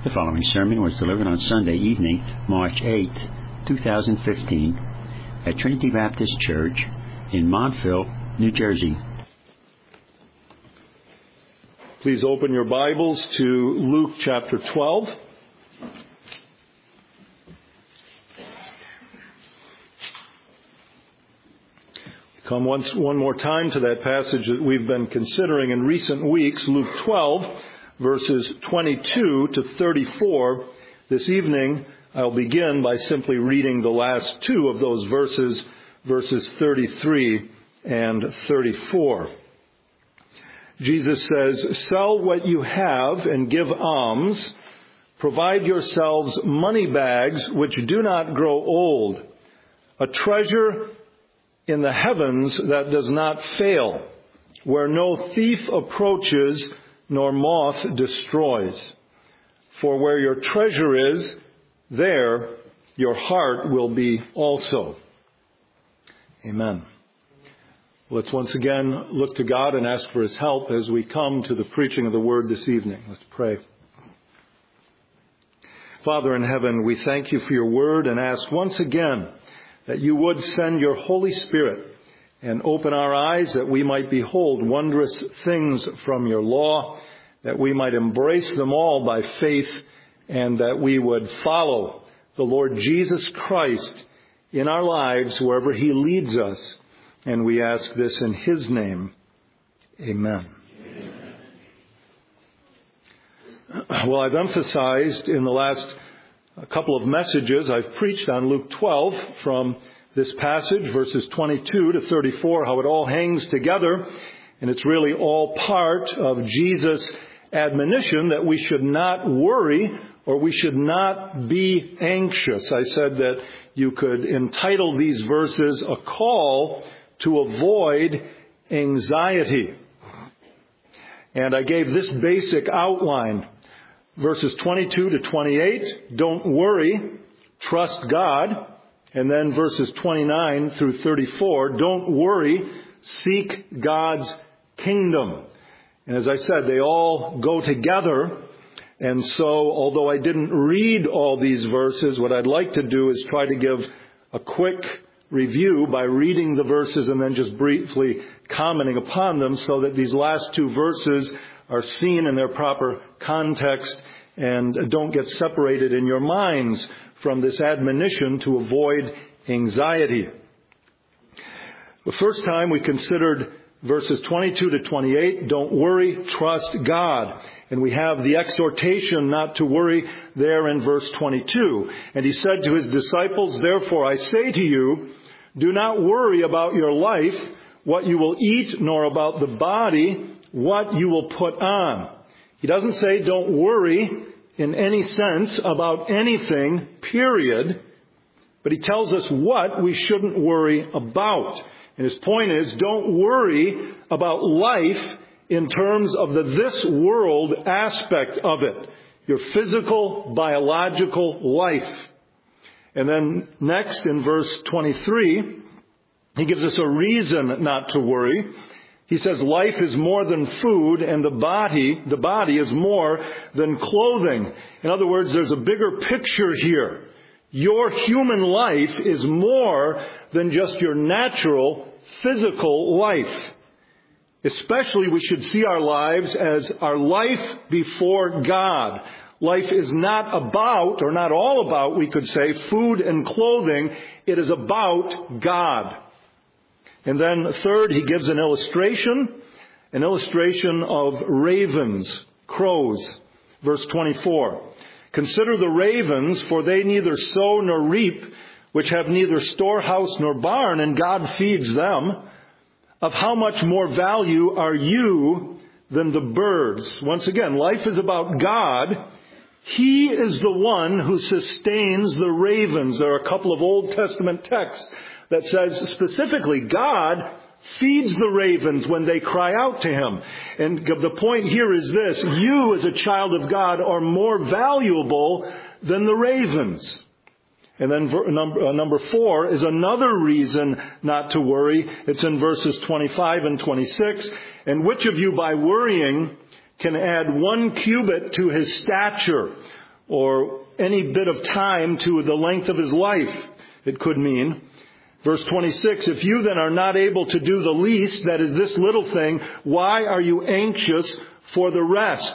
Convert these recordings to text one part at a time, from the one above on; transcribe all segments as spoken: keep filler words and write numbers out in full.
The following sermon was delivered on Sunday evening, March eighth, twenty fifteen, at Trinity Baptist Church in Montville, New Jersey. Please open your Bibles to Luke chapter twelve. Come once, one more time to that passage that we've been considering in recent weeks, Luke twelve, verses twenty-two to thirty-four. This evening, I'll begin by simply reading the last two of those verses, verses thirty-three and thirty-four. Jesus says, "Sell what you have and give alms. Provide yourselves money bags which do not grow old, a treasure in the heavens that does not fail, where no thief approaches nor moth destroys. For where your treasure is, there your heart will be also." Amen. Let's once again look to God and ask for His help as we come to the preaching of the Word this evening. Let's pray. Father in heaven, we thank you for your Word and ask once again that you would send your Holy Spirit and open our eyes that we might behold wondrous things from your law, that we might embrace them all by faith, and that we would follow the Lord Jesus Christ in our lives wherever He leads us. And we ask this in His name. Amen. Amen. Well, I've emphasized in the last couple of messages, I've preached on Luke twelve from this passage, verses twenty-two to thirty-four, how it all hangs together. And it's really all part of Jesus' admonition that we should not worry or we should not be anxious. I said that you could entitle these verses a call to avoid anxiety. And I gave this basic outline. Verses twenty-two to twenty-eight, don't worry, trust God. And then verses twenty-nine through thirty-four, don't worry, seek God's kingdom. And as I said, they all go together. And so, although I didn't read all these verses, what I'd like to do is try to give a quick review by reading the verses and then just briefly commenting upon them so that these last two verses are seen in their proper context and don't get separated in your minds from this admonition to avoid anxiety. The first time we considered verses twenty-two to twenty-eight, don't worry, trust God. And we have the exhortation not to worry there in verse twenty-two. And He said to His disciples, "Therefore I say to you, do not worry about your life, what you will eat, nor about the body, what you will put on." He doesn't say don't worry in any sense about anything, period. But He tells us what we shouldn't worry about. And His point is, don't worry about life in terms of the this world aspect of it. Your physical, biological life. And then next in verse twenty-three, He gives us a reason not to worry. He says life is more than food and the body, the body is more than clothing. In other words, there's a bigger picture here. Your human life is more than just your natural physical life. Especially we should see our lives as our life before God. Life is not about, or not all about, we could say, food and clothing. It is about God. And then third, He gives an illustration, an illustration of ravens, crows. Verse twenty-four. "Consider the ravens, for they neither sow nor reap, which have neither storehouse nor barn, and God feeds them. Of how much more value are you than the birds?" Once again, life is about God. He is the one who sustains the ravens. There are a couple of Old Testament texts that says specifically God feeds the ravens when they cry out to Him. And the point here is this: you as a child of God are more valuable than the ravens. And then number, uh, number four is another reason not to worry. It's in verses twenty-five and twenty-six. "And which of you by worrying can add one cubit to his stature?" or any bit of time to the length of his life, it could mean. Verse twenty-six, if you then are not able to do the least, that is this little thing, why are you anxious for the rest?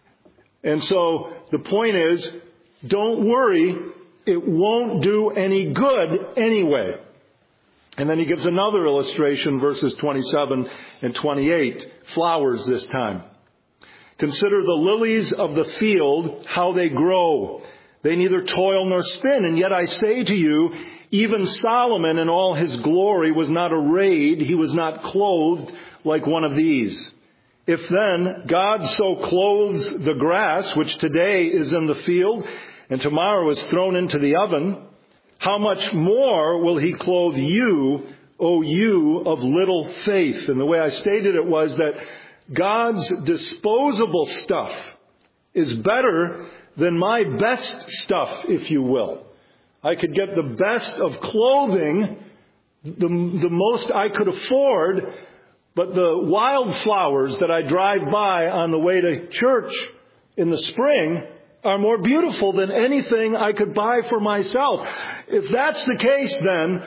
And so the point is, don't worry, it won't do any good anyway. And then he gives another illustration, verses twenty-seven and twenty-eight, flowers this time. Consider the lilies of the field, how they grow. They neither toil nor spin, and yet I say to you, even Solomon in all his glory was not arrayed, he was not clothed like one of these. If then God so clothes the grass, which today is in the field, and tomorrow is thrown into the oven, how much more will he clothe you, O you of little faith? And the way I stated it was that God's disposable stuff is better than my best stuff, if you will. I could get the best of clothing, the, the most I could afford, but the wildflowers that I drive by on the way to church in the spring are more beautiful than anything I could buy for myself. If that's the case, then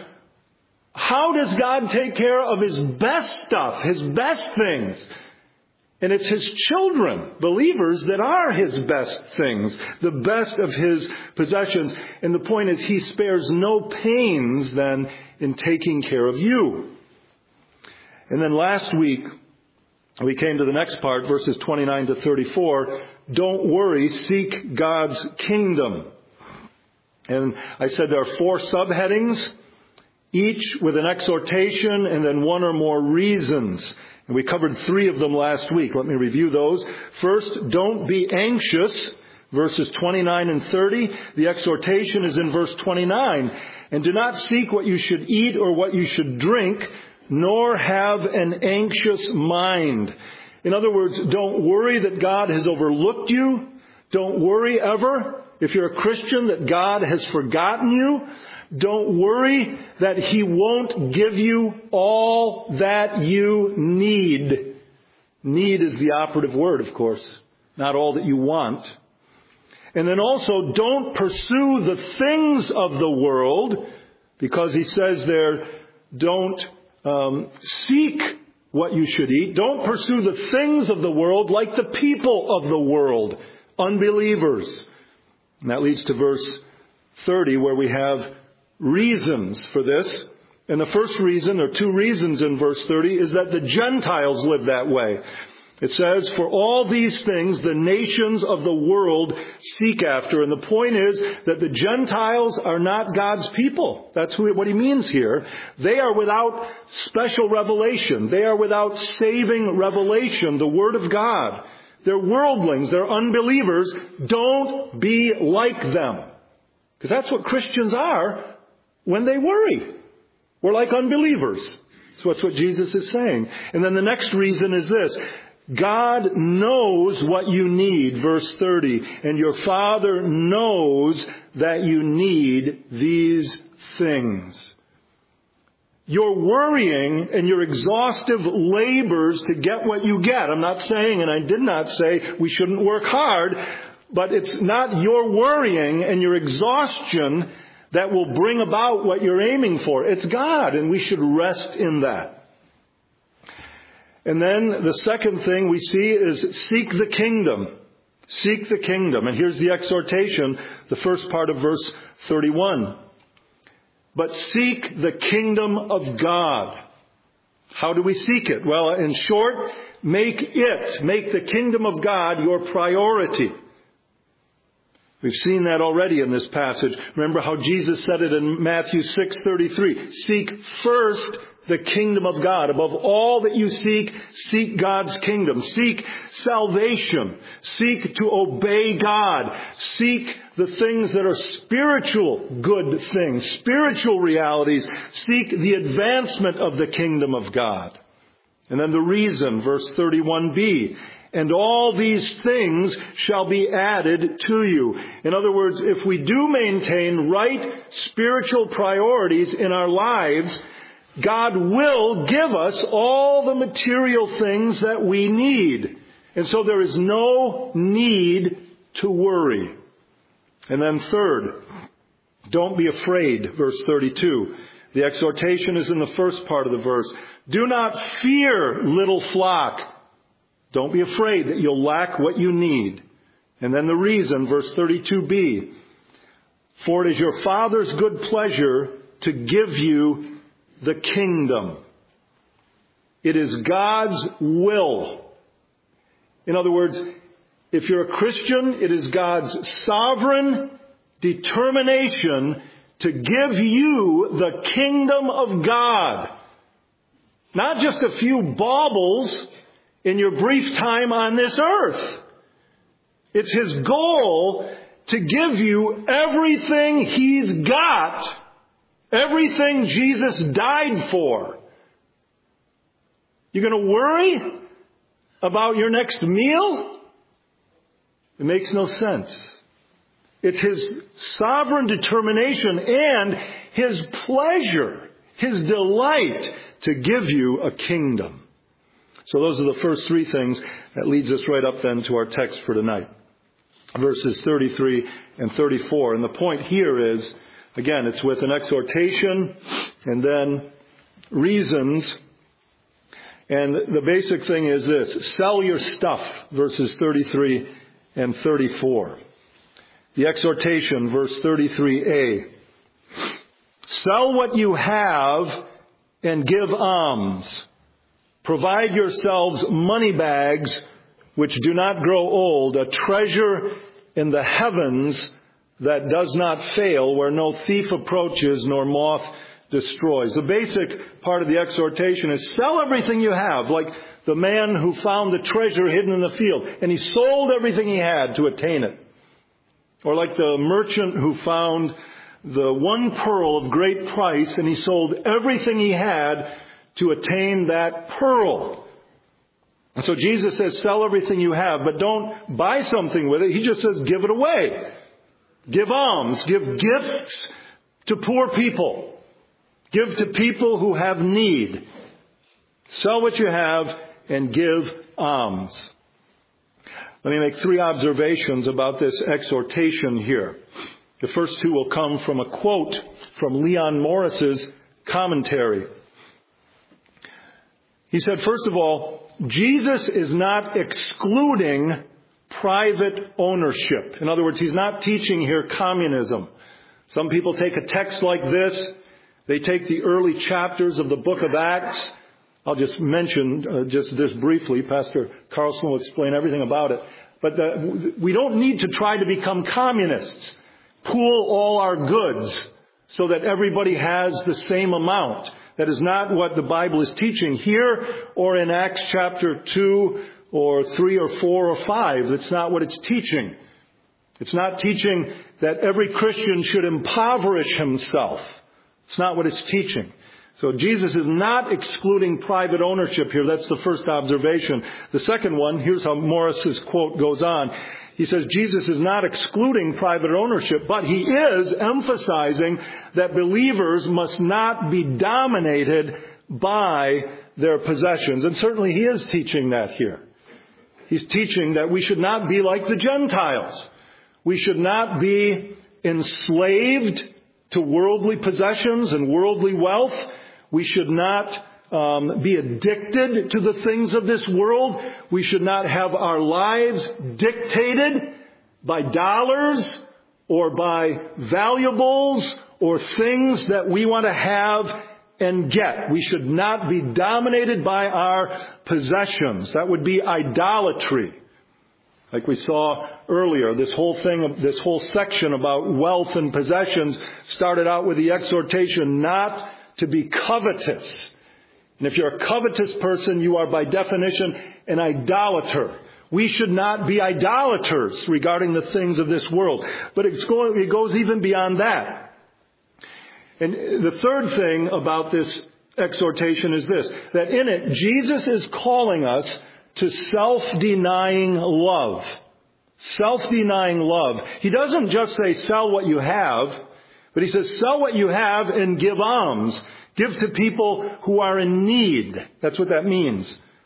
how does God take care of his best stuff, his best things? And it's his children, believers, that are his best things, the best of his possessions. And the point is, he spares no pains then in taking care of you. And then last week, we came to the next part, verses twenty-nine to thirty-four. Don't worry, seek God's kingdom. And I said there are four subheadings, each with an exhortation and then one or more reasons. And we covered three of them last week. Let me review those. First, don't be anxious, verses twenty-nine and thirty. The exhortation is in verse twenty-nine. And do not seek what you should eat or what you should drink, nor have an anxious mind. In other words, don't worry that God has overlooked you. Don't worry ever, if you're a Christian, that God has forgotten you. Don't worry that he won't give you all that you need. Need is the operative word, of course, not all that you want. And then also, don't pursue the things of the world, because he says there, don't um, seek what you should eat. Don't pursue the things of the world like the people of the world, unbelievers. And that leads to verse thirty, where we have reasons for this. And the first reason, or two reasons in verse thirty, is that the Gentiles live that way. It says, for all these things the nations of the world seek after. And the point is that the Gentiles are not God's people. That's what he means here. They are without special revelation. They are without saving revelation, the Word of God. They're worldlings. They're unbelievers. Don't be like them. Because that's what Christians are when they worry. We're like unbelievers. So that's what Jesus is saying. And then the next reason is this. God knows what you need, verse thirty, and your Father knows that you need these things. Your worrying and your exhaustive labors to get what you get. I'm not saying, and I did not say, we shouldn't work hard, but it's not your worrying and your exhaustion that will bring about what you're aiming for. It's God, and we should rest in that. And then the second thing we see is seek the kingdom. Seek the kingdom. And here's the exhortation, the first part of verse thirty-one. But seek the kingdom of God. How do we seek it? Well, in short, make it, make the kingdom of God your priority. We've seen that already in this passage. Remember how Jesus said it in Matthew six thirty-three. Seek first the kingdom of God. Above all that you seek, seek God's kingdom. Seek salvation. Seek to obey God. Seek the things that are spiritual good things, spiritual realities. Seek the advancement of the kingdom of God. And then the reason, verse thirty-one b. And all these things shall be added to you. In other words, if we do maintain right spiritual priorities in our lives, God will give us all the material things that we need. And so there is no need to worry. And then third, don't be afraid, verse thirty-two. The exhortation is in the first part of the verse. Do not fear, little flock. Don't be afraid that you'll lack what you need. And then the reason, verse thirty-two b. For it is your Father's good pleasure to give you the kingdom. It is God's will. In other words, if you're a Christian, it is God's sovereign determination to give you the kingdom of God. Not just a few baubles in your brief time on this earth. It's His goal to give you everything He's got, everything Jesus died for. You're going to worry about your next meal? It makes no sense. It's His sovereign determination and His pleasure, His delight to give you a kingdom. So those are the first three things. That leads us right up then to our text for tonight. Verses thirty-three and thirty-four. And the point here is, again, it's with an exhortation and then reasons. And the basic thing is this: sell your stuff, verses thirty-three and thirty-four. The exhortation, verse thirty-three a. Sell what you have and give alms. Provide yourselves money bags which do not grow old, a treasure in the heavens that does not fail, where no thief approaches nor moth destroys. The basic part of the exhortation is sell everything you have, like the man who found the treasure hidden in the field, and he sold everything he had to attain it. Or like the merchant who found the one pearl of great price, and he sold everything he had to attain that pearl. And so Jesus says, sell everything you have, but don't buy something with it. He just says, give it away. Give alms. Give gifts to poor people. Give to people who have need. Sell what you have and give alms. Let me make three observations about this exhortation here. The first two will come from a quote from Leon Morris's commentary. He said, first of all, Jesus is not excluding private ownership. In other words, He's not teaching here communism. Some people take a text like this. They take the early chapters of the book of Acts. I'll just mention uh, just this briefly. Pastor Carlson will explain everything about it. But the, we don't need to try to become communists. Pool all our goods so that everybody has the same amount. That is not what the Bible is teaching here or in Acts chapter two or three or four or five. That's not what it's teaching. It's not teaching that every Christian should impoverish himself. It's not what it's teaching. So Jesus is not excluding private ownership here. That's the first observation. The second one, here's how Morris's quote goes on. He says, Jesus is not excluding private ownership, but He is emphasizing that believers must not be dominated by their possessions. And certainly He is teaching that here. He's teaching that we should not be like the Gentiles. We should not be enslaved to worldly possessions and worldly wealth. We should not um, be addicted to the things of this world. We should not have our lives dictated by dollars or by valuables or things that we want to have and get. We should not be dominated by our possessions. That would be idolatry. Like we saw earlier, this whole thing, this whole section about wealth and possessions started out with the exhortation not to be covetous. And if you're a covetous person, you are by definition an idolater. We should not be idolaters regarding the things of this world. But it's going, it goes even beyond that. And the third thing about this exhortation is this, that in it, Jesus is calling us to self-denying love. Self-denying love. He doesn't just say sell what you have, but He says sell what you have and give alms. Give to people who are in need. That's what that means.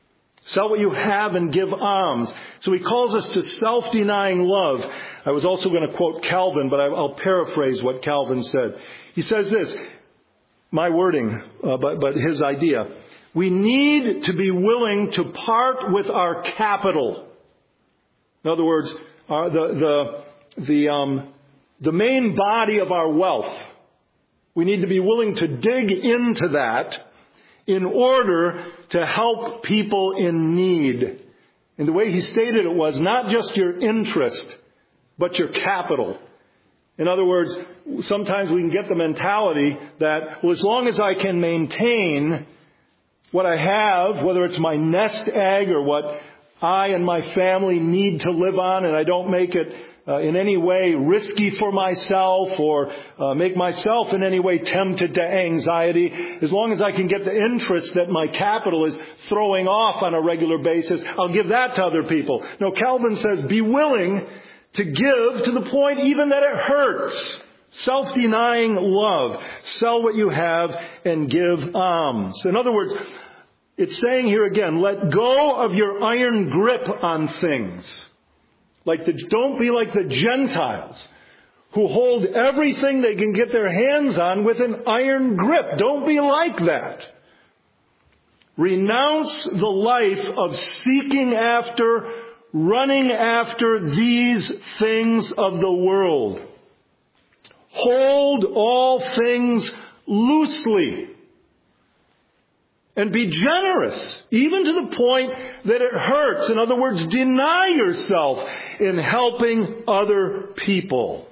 Sell what you have and give alms. So he calls us to self-denying love. I was also going to quote Calvin, but I'll paraphrase what Calvin said. He says this, my wording, uh, but, but his idea. We need to be willing to part with our capital. In other words, our, the, the, the, um, the main body of our wealth. We need to be willing to dig into that in order to help people in need. And the way he stated it was not just your interest, but your capital. In other words, sometimes we can get the mentality that, well, as long as I can maintain what I have, whether it's my nest egg or what I and my family need to live on, and I don't make it uh, in any way risky for myself or uh, make myself in any way tempted to anxiety, as long as I can get the interest that my capital is throwing off on a regular basis, I'll give that to other people. No, Calvin says, be willing to give to the point even that it hurts. Self-denying love. Sell what you have and give alms. In other words, it's saying here again, let go of your iron grip on things. Like the, don't be like the Gentiles who hold everything they can get their hands on with an iron grip. Don't be like that. Renounce the life of seeking after, running after these things of the world. Hold all things loosely. And be generous, even to the point that it hurts. In other words, deny yourself in helping other people.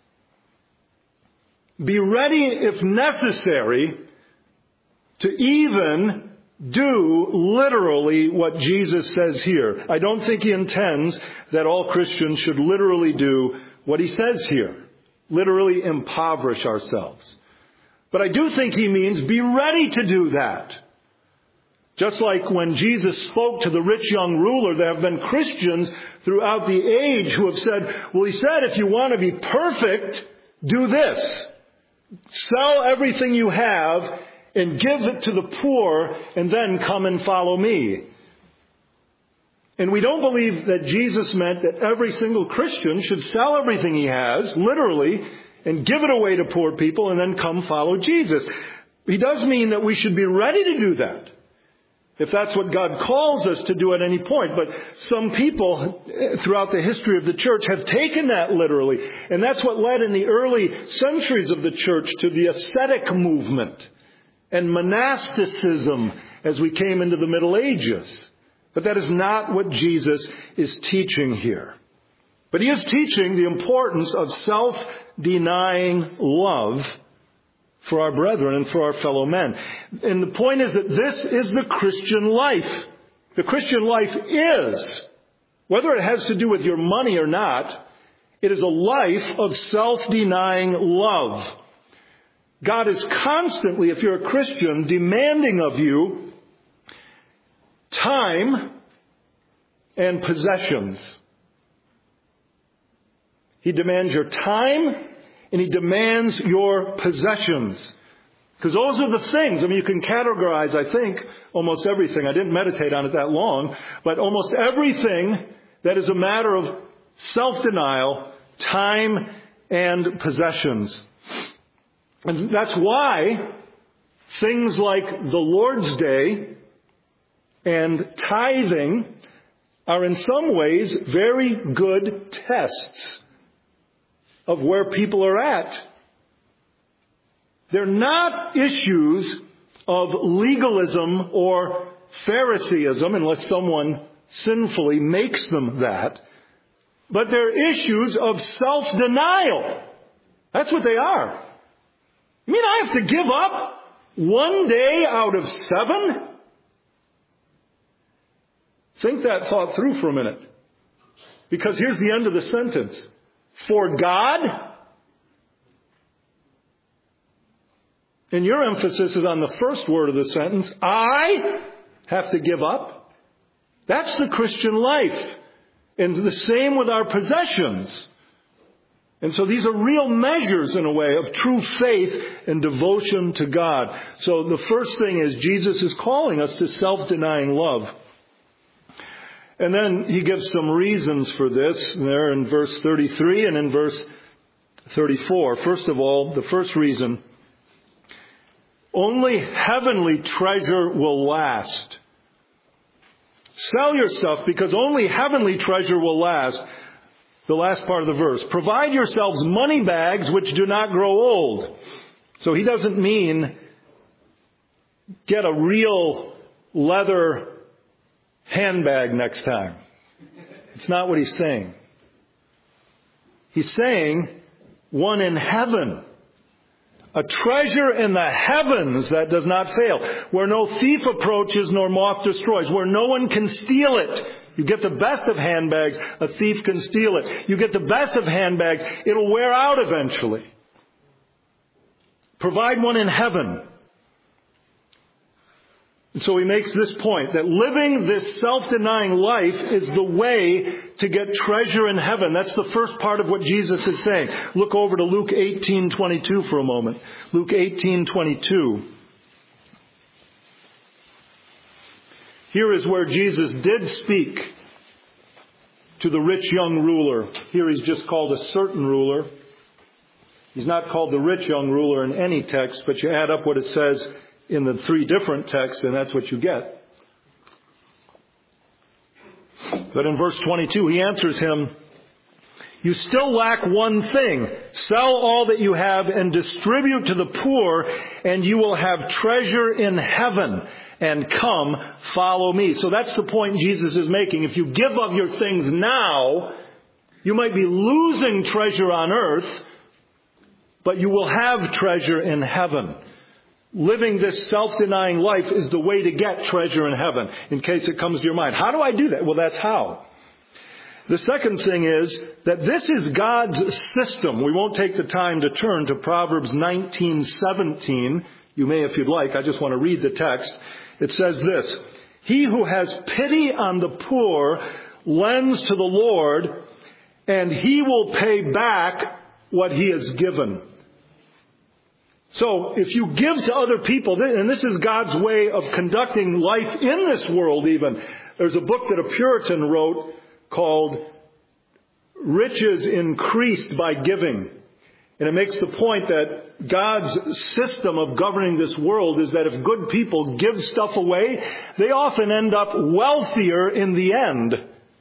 Be ready, if necessary, to even do literally what Jesus says here. I don't think he intends that all Christians should literally do what he says here. Literally impoverish ourselves. But I do think he means be ready to do that. Just like when Jesus spoke to the rich young ruler, there have been Christians throughout the age who have said, well, he said, if you want to be perfect, do this. Sell everything you have and give it to the poor, and then come and follow me. And we don't believe that Jesus meant that every single Christian should sell everything he has, literally, and give it away to poor people, and then come follow Jesus. He does mean that we should be ready to do that, if that's what God calls us to do at any point. But some people throughout the history of the church have taken that literally. And that's what led in the early centuries of the church to the ascetic movement and monasticism as we came into the Middle Ages. But that is not what Jesus is teaching here. But he is teaching the importance of self-denying love for our brethren and for our fellow men. And the point is that this is the Christian life. The Christian life is, whether it has to do with your money or not, it is a life of self-denying love. God is constantly, if you're a Christian, demanding of you time and possessions. He demands your time and he demands your possessions. Because those are the things, I mean, you can categorize, I think, almost everything. I didn't meditate on it that long, but almost everything that is a matter of self-denial, time, and possessions. And that's why things like the Lord's Day and tithing are in some ways very good tests of where people are at. They're not issues of legalism or Phariseeism, unless someone sinfully makes them that. But they're issues of self-denial. That's what they are. You mean I have to give up one day out of seven? Think that thought through for a minute. Because here's the end of the sentence. For God, and your emphasis is on the first word of the sentence, I have to give up. That's the Christian life. And the same with our possessions. And so these are real measures, in a way, of true faith and devotion to God. So the first thing is Jesus is calling us to self-denying love. And then he gives some reasons for this there in verse thirty-three and in verse thirty-four. First of all, the first reason, only heavenly treasure will last. Sell yourself because only heavenly treasure will last. The last part of the verse. Provide yourselves money bags which do not grow old. So he doesn't mean get a real leather handbag next time. It's not what he's saying. He's saying one in heaven. A treasure in the heavens that does not fail, where no thief approaches nor moth destroys, where no one can steal it. You get the best of handbags, a thief can steal it. You get the best of handbags, it'll wear out eventually. Provide one in heaven. And so he makes this point, that living this self-denying life is the way to get treasure in heaven. That's the first part of what Jesus is saying. Look over to Luke eighteen twenty-two for a moment. Luke eighteen twenty-two. Here is where Jesus did speak to the rich young ruler. Here he's just called a certain ruler. He's not called the rich young ruler in any text, but you add up what it says in the three different texts, and that's what you get. But in verse twenty-two, he answers him, you still lack one thing. Sell all that you have and distribute to the poor, and you will have treasure in heaven. And come, follow me. So that's the point Jesus is making. If you give of your things now, you might be losing treasure on earth, but you will have treasure in heaven. Living this self-denying life is the way to get treasure in heaven, in case it comes to your mind. How do I do that? Well, that's how. The second thing is that this is God's system. We won't take the time to turn to Proverbs nineteen seventeen. You may if you'd like. I just want to read the text. It says this, he who has pity on the poor lends to the Lord, and he will pay back what he has given. So if you give to other people, and this is God's way of conducting life in this world even. There's a book that a Puritan wrote called Riches Increased by Giving. And it makes the point that God's system of governing this world is that if good people give stuff away, they often end up wealthier in the end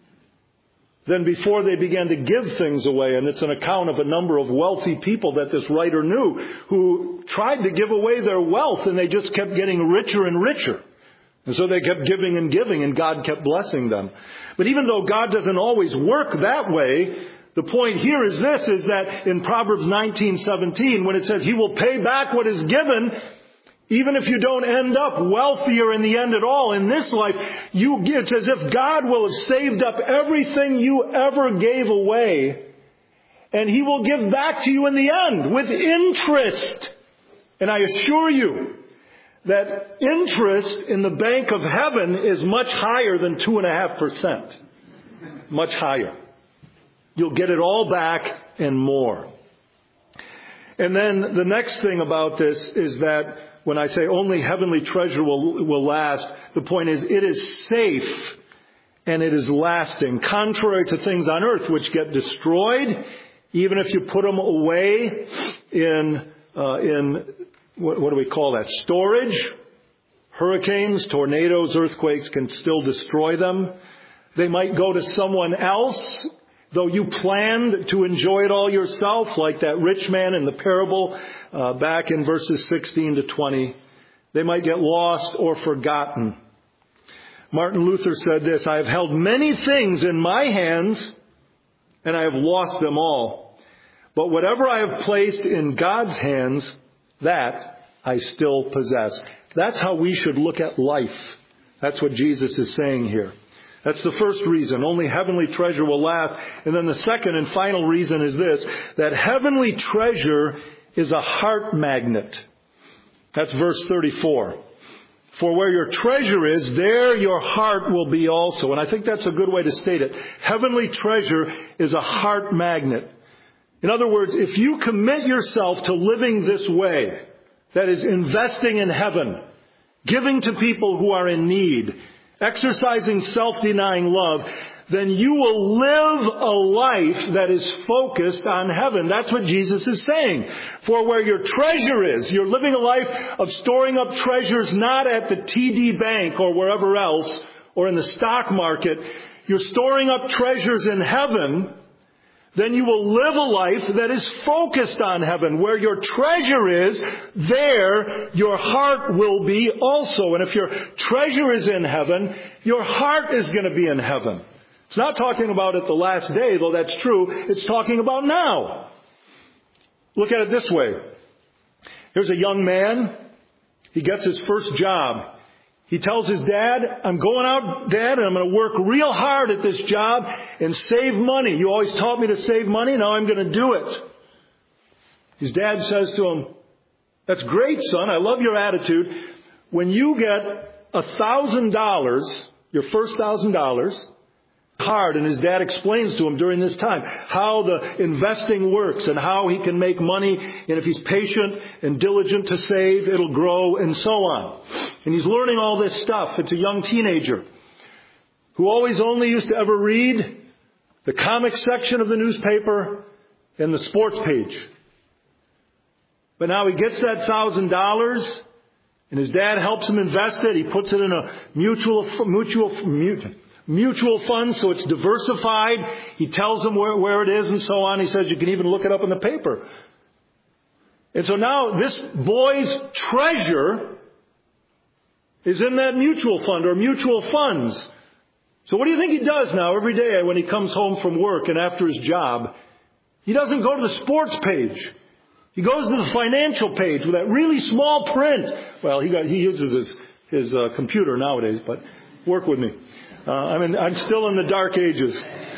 than before they began to give things away. And it's an account of a number of wealthy people that this writer knew who tried to give away their wealth, and they just kept getting richer and richer. And so they kept giving and giving, and God kept blessing them. But even though God doesn't always work that way, the point here is this, is that in Proverbs nineteen seventeen, when it says he will pay back what is given, even if you don't end up wealthier in the end at all in this life, you, it's as if God will have saved up everything you ever gave away, and he will give back to you in the end with interest. And I assure you that interest in the bank of heaven is much higher than two and a half percent. Much higher. You'll get it all back and more. And then the next thing about this is that when I say only heavenly treasure will, will last, the point is it is safe and it is lasting. Contrary to things on earth which get destroyed, even if you put them away in, uh, in what, what do we call that? Storage. Hurricanes, tornadoes, earthquakes can still destroy them. They might go to someone else, though you planned to enjoy it all yourself, like that rich man in the parable uh, back in verses sixteen to twenty. They might get lost or forgotten. Martin Luther said this, I have held many things in my hands, and I have lost them all. But whatever I have placed in God's hands, that I still possess. That's how we should look at life. That's what Jesus is saying here. That's the first reason. Only heavenly treasure will last. And then the second and final reason is this, that heavenly treasure is a heart magnet. That's verse thirty-four. For where your treasure is, there your heart will be also. And I think that's a good way to state it. Heavenly treasure is a heart magnet. In other words, if you commit yourself to living this way, that is investing in heaven, giving to people who are in need, exercising self-denying love, then you will live a life that is focused on heaven. That's what Jesus is saying. For where your treasure is, you're living a life of storing up treasures not at the T D Bank or wherever else, or in the stock market. You're storing up treasures in heaven. Then you will live a life that is focused on heaven. Where your treasure is, there your heart will be also. And if your treasure is in heaven, your heart is going to be in heaven. It's not talking about at the last day, though that's true. It's talking about now. Look at it this way. Here's a young man. He gets his first job. He tells his dad, I'm going out, Dad, and I'm going to work real hard at this job and save money. You always taught me to save money. Now I'm going to do it. His dad says to him, that's great, son. I love your attitude. When you get a thousand dollars, your first thousand dollars, hard, and his dad explains to him during this time how the investing works and how he can make money, and if he's patient and diligent to save, it'll grow, and so on. And he's learning all this stuff. It's a young teenager who always only used to ever read the comic section of the newspaper and the sports page. But now he gets that thousand dollars, and his dad helps him invest it. He puts it in a mutual mutual mutual Mutual funds, so it's diversified. He tells them where, where it is and so on. He says you can even look it up in the paper. And so now this boy's treasure is in that mutual fund or mutual funds. So what do you think he does now every day when he comes home from work and after his job? He doesn't go to the sports page. He goes to the financial page with that really small print. Well, he got, he uses his, his uh, computer nowadays, but work with me. Uh, I mean, I'm still in the dark ages.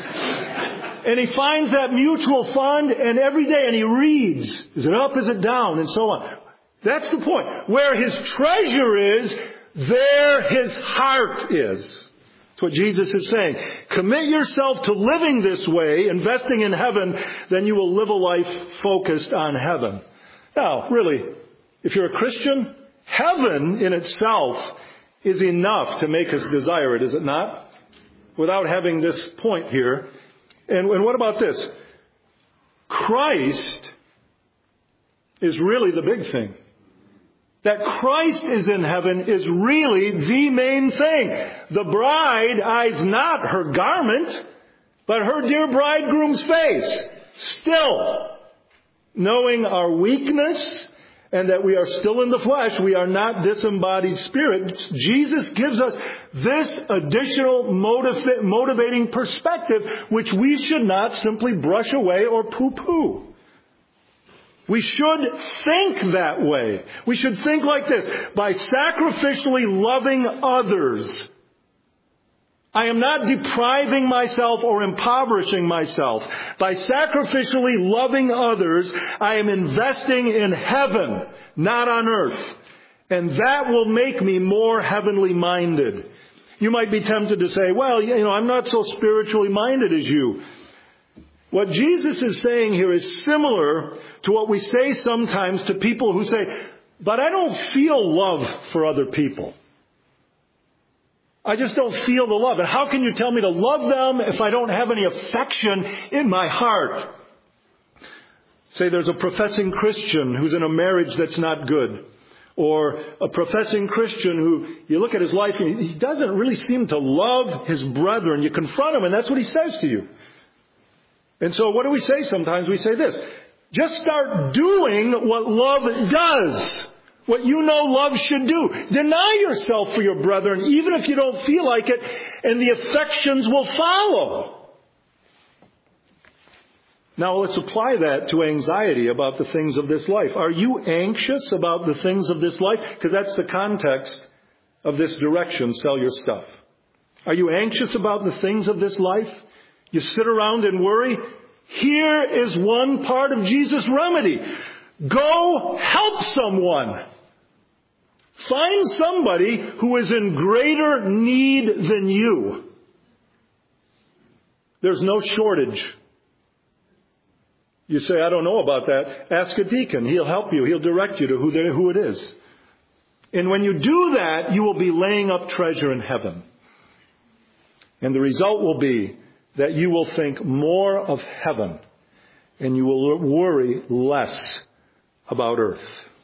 And he finds that mutual fund, and every day, and he reads, is it up, is it down, and so on. That's the point. Where his treasure is, there his heart is. That's what Jesus is saying. Commit yourself to living this way, investing in heaven, then you will live a life focused on heaven. Now, really, if you're a Christian, heaven in itself is enough to make us desire it, is it not? Without having this point here. And, and what about this? Christ is really the big thing. That Christ is in heaven is really the main thing. The bride eyes not her garment, but her dear bridegroom's face. Still, knowing our weakness, and that we are still in the flesh, we are not disembodied spirit, Jesus gives us this additional motiv- motivating perspective, which we should not simply brush away or poo-poo. We should think that way. We should think like this: by sacrificially loving others, I am not depriving myself or impoverishing myself. By sacrificially loving others, I am investing in heaven, not on earth. And that will make me more heavenly minded. You might be tempted to say, well, you know, I'm not so spiritually minded as you. What Jesus is saying here is similar to what we say sometimes to people who say, but I don't feel love for other people. I just don't feel the love. And how can you tell me to love them if I don't have any affection in my heart? Say there's a professing Christian who's in a marriage that's not good. Or a professing Christian who, you look at his life, and he doesn't really seem to love his brethren. You confront him, and that's what he says to you. And so what do we say sometimes? We say this: just start doing what love does. What you know love should do. Deny yourself for your brethren, even if you don't feel like it, and the affections will follow. Now let's apply that to anxiety about the things of this life. Are you anxious about the things of this life? Because that's the context of this direction, sell your stuff. Are you anxious about the things of this life? You sit around and worry? Here is one part of Jesus' remedy. Go help someone. Find somebody who is in greater need than you. There's no shortage. You say, I don't know about that. Ask a deacon. He'll help you. He'll direct you to who, they, who it is. And when you do that, you will be laying up treasure in heaven. And the result will be that you will think more of heaven and you will worry less about earth.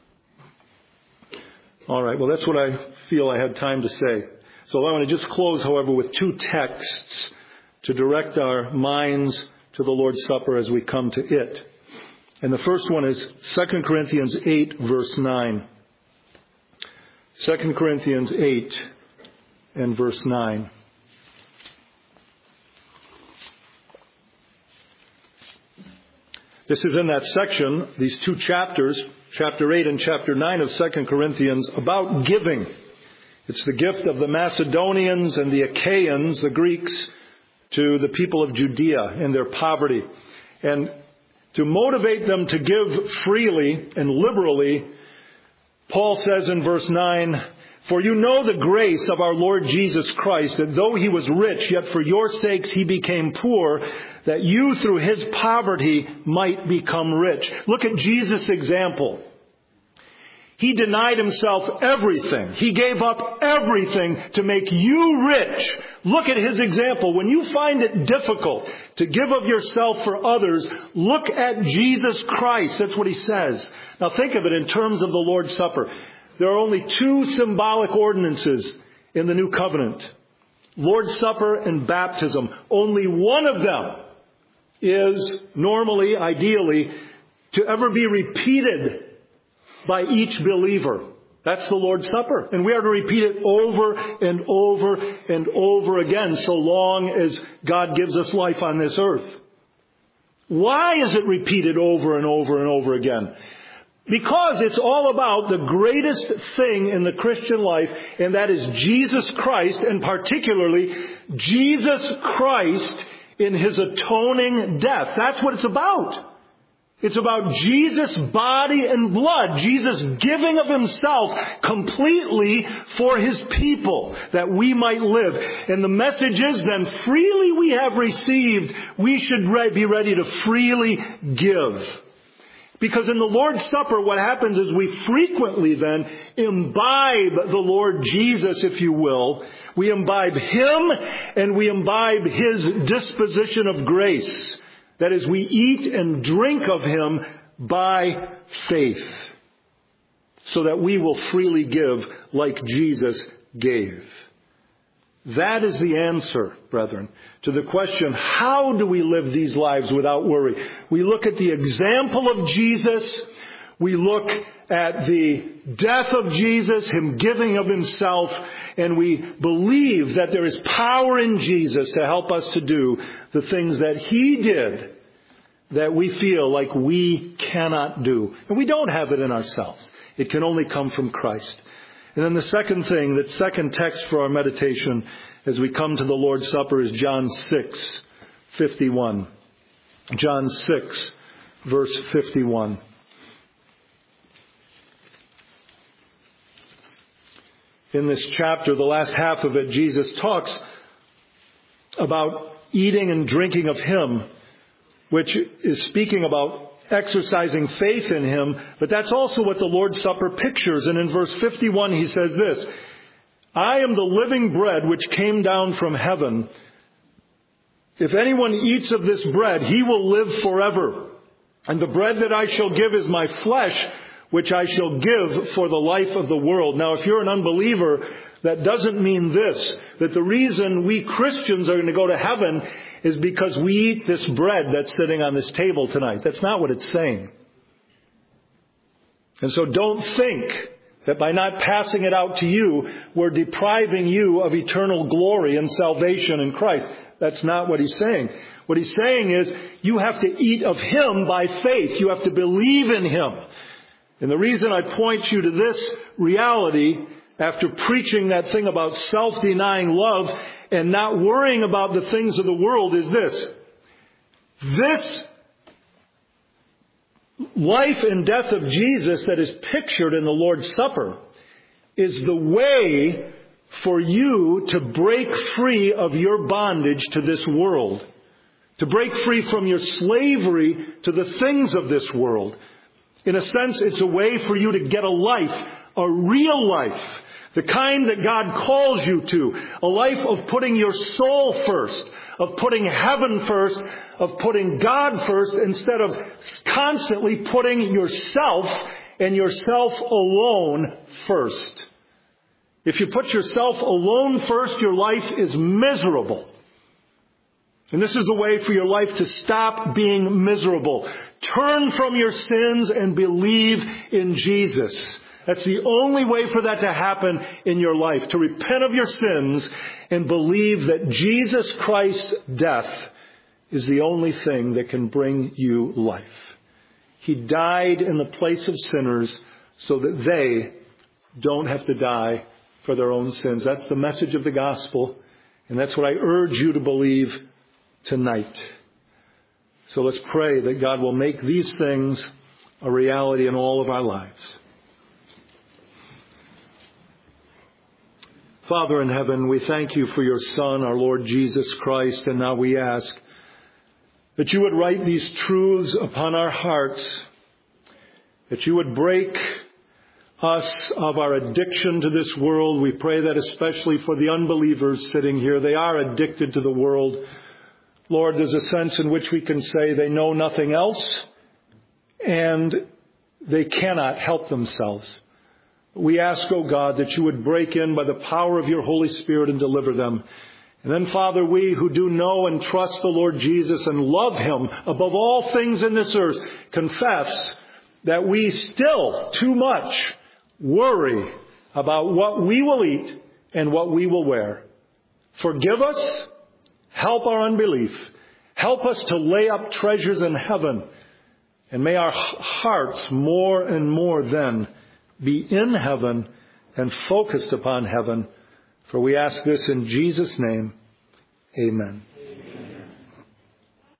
All right, well, that's what I feel I had time to say. So I want to just close, however, with two texts to direct our minds to the Lord's Supper as we come to it. And the first one is Second Corinthians eight, verse nine. Second Corinthians eight and verse nine. This is in that section, these two chapters, chapter eight and chapter nine of Second Corinthians, about giving. It's the gift of the Macedonians and the Achaeans, the Greeks, to the people of Judea in their poverty. And to motivate them to give freely and liberally, Paul says in verse nine, "For you know the grace of our Lord Jesus Christ, that though he was rich, yet for your sakes he became poor, that you through his poverty might become rich." Look at Jesus' example. He denied himself everything. He gave up everything to make you rich. Look at his example. When you find it difficult to give of yourself for others, look at Jesus Christ. That's what he says. Now think of it in terms of the Lord's Supper. There are only two symbolic ordinances in the New Covenant: Lord's Supper and baptism. Only one of them is normally, ideally, to ever be repeated by each believer. That's the Lord's Supper. And we are to repeat it over and over and over again, so long as God gives us life on this earth. Why is it repeated over and over and over again? Because it's all about the greatest thing in the Christian life, and that is Jesus Christ, and particularly Jesus Christ in his atoning death. That's what it's about. It's about Jesus' body and blood, Jesus giving of himself completely for his people, that we might live. And the message is then, freely we have received, we should be ready to freely give. Because in the Lord's Supper, what happens is we frequently then imbibe the Lord Jesus, if you will. We imbibe him and we imbibe his disposition of grace. That is, we eat and drink of him by faith, so that we will freely give like Jesus gave. That is the answer, brethren, to the question, how do we live these lives without worry? We look at the example of Jesus. We look at the death of Jesus, him giving of himself, and we believe that there is power in Jesus to help us to do the things that he did that we feel like we cannot do. And we don't have it in ourselves. It can only come from Christ. And then the second thing, the second text for our meditation as we come to the Lord's Supper is John six fifty-one. John six, verse fifty-one. In this chapter, the last half of it, Jesus talks about eating and drinking of him, which is speaking about exercising faith in him, but that's also what the Lord's Supper pictures. And in verse fifty-one, he says this, "I am the living bread which came down from heaven. If anyone eats of this bread, he will live forever. And the bread that I shall give is my flesh, which I shall give for the life of the world." Now, if you're an unbeliever, that doesn't mean this, that the reason we Christians are going to go to heaven is because we eat this bread that's sitting on this table tonight. That's not what it's saying. And so don't think that by not passing it out to you, we're depriving you of eternal glory and salvation in Christ. That's not what he's saying. What he's saying is you have to eat of him by faith. You have to believe in him. And the reason I point you to this reality after preaching that thing about self-denying love and not worrying about the things of the world is this. This life and death of Jesus that is pictured in the Lord's Supper is the way for you to break free of your bondage to this world, to break free from your slavery to the things of this world. In a sense, it's a way for you to get a life, a real life, The kind that God calls you to. A life of putting your soul first, of putting heaven first, of putting God first, instead of constantly putting yourself and yourself alone first. If you put yourself alone first, your life is miserable. And this is the way for your life to stop being miserable. Turn from your sins and believe in Jesus. That's the only way for that to happen in your life. To repent of your sins and believe that Jesus Christ's death is the only thing that can bring you life. He died in the place of sinners so that they don't have to die for their own sins. That's the message of the gospel. And that's what I urge you to believe tonight. So let's pray that God will make these things a reality in all of our lives. Father in heaven, we thank you for your Son, our Lord Jesus Christ, and now we ask that you would write these truths upon our hearts, that you would break us of our addiction to this world. We pray that especially for the unbelievers sitting here. They are addicted to the world. Lord, there's a sense in which we can say they know nothing else and they cannot help themselves. We ask, O God, that you would break in by the power of your Holy Spirit and deliver them. And then, Father, we who do know and trust the Lord Jesus and love him above all things in this earth, confess that we still too much worry about what we will eat and what we will wear. Forgive us. Help our unbelief. Help us to lay up treasures in heaven. And may our hearts more and more then be in heaven and focused upon heaven. For we ask this in Jesus' name. Amen.